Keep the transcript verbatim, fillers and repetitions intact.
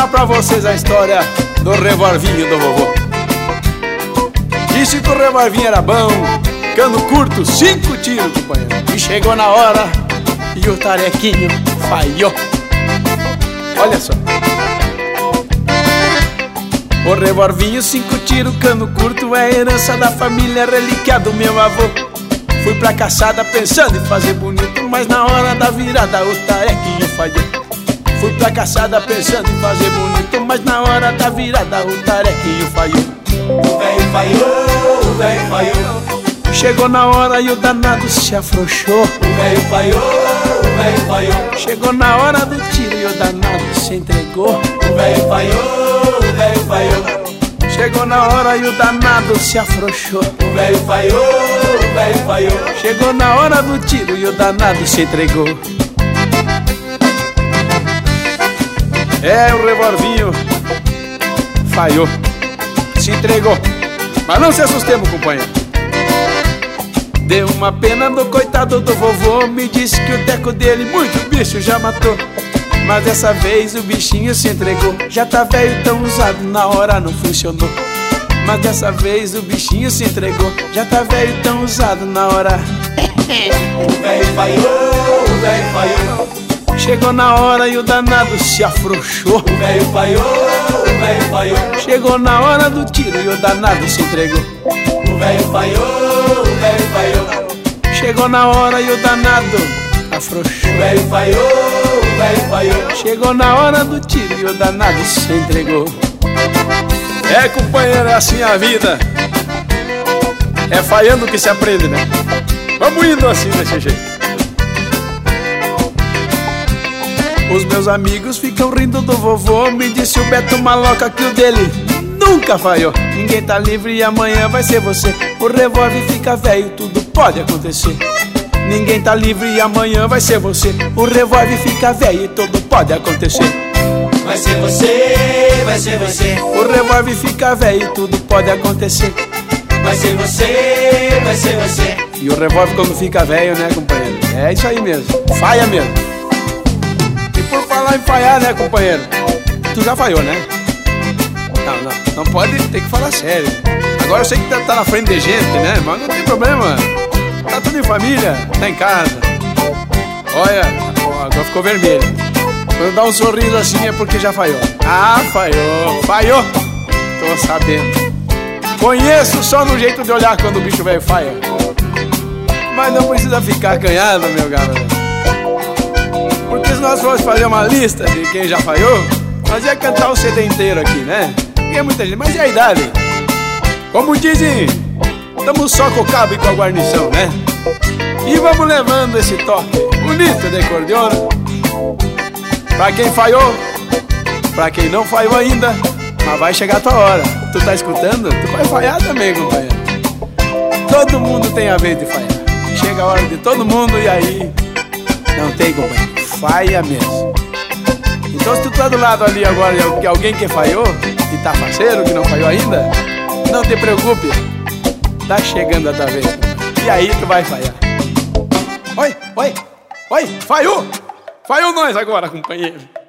contar pra vocês a história do revolvinho do vovô. Disse que o revolvinho era bom, cano curto, cinco tiros, companheiro. E chegou na hora e o tarequinho falhou. Olha só. O revolvinho, cinco tiros, cano curto, é herança da família, relíquia do meu avô. Fui pra caçada pensando em fazer bonito, mas na hora da virada o tarequinho falhou. Fui pra caçada pensando em fazer bonito, mas na hora da virada o tarequinho falhou. O velho falhou, o velho falhou. Chegou na hora e o danado se afrouxou. O velho falhou, o velho falhou. Chegou na hora do tiro e o danado se entregou. O velho falhou, o velho falhou. Chegou na hora e o danado se afrouxou. O velho falhou, o velho falhou. Chegou na hora do tiro e o danado se entregou. É, o revolvinho falhou, se entregou. Mas não se assustemos, companheiro. Deu uma pena do coitado do vovô. Me disse que o teco dele muito bicho já matou. Mas dessa vez o bichinho se entregou. Já tá velho, tão usado, na hora não funcionou. Mas dessa vez o bichinho se entregou. Já tá velho, tão usado, na hora. O velho falhou, o velho falhou. Chegou na hora e o danado se afrouxou. O velho falhou, o velho falhou. Chegou na hora do tiro e o danado se entregou. O velho falhou, o velho falhou. Chegou na hora e o danado afrouxou. O velho falhou, o velho falhou. Chegou na hora do tiro e o danado se entregou. É, companheiro, é assim a vida. É falhando que se aprende, né? Vamos indo assim desse jeito. Os meus amigos ficam rindo do vovô. Me disse o Beto Maloca que o dele nunca falhou. Ninguém tá livre e amanhã vai ser você. O revólver fica velho, tudo pode acontecer. Ninguém tá livre e amanhã vai ser você. O revólver fica velho e tudo pode acontecer. Vai ser você, vai ser você. O revólver fica velho e tudo pode acontecer. Vai ser você, vai ser você. E o revólver quando fica velho, né, companheiro? É isso aí mesmo, falha mesmo. E por falar em falhar, né, companheiro? Tu já falhou, né? Não, não, não pode, tem que falar sério. Agora eu sei que tá, tá na frente de gente, né? Mas não tem problema. Tá tudo em família, tá em casa. Olha, agora ficou vermelho. Quando dá um sorriso assim é porque já falhou. Ah, falhou, falhou. Tô sabendo. Conheço só no jeito de olhar quando o bicho velho falha. Mas não precisa ficar acanhado, meu garoto. Porque se nós fosse fazer uma lista de quem já falhou, nós ia cantar o C D inteiro aqui, né? E é muita gente, mas e a idade? Como dizem, estamos só com o cabo e com a guarnição, né? E vamos levando esse toque bonito de acordeona. Pra quem falhou, pra quem não falhou ainda, mas vai chegar a tua hora. Tu tá escutando? Tu vai falhar também, companheiro. Todo mundo tem a vez de falhar. Chega a hora de todo mundo e aí não tem, companheiro, falha mesmo. Então se tu tá do lado ali agora de alguém que falhou e tá faceiro, que não falhou ainda, não te preocupe, tá chegando a tua vez, e aí tu vai falhar. Oi, oi, oi, falhou! Falhou nós agora, companheiro.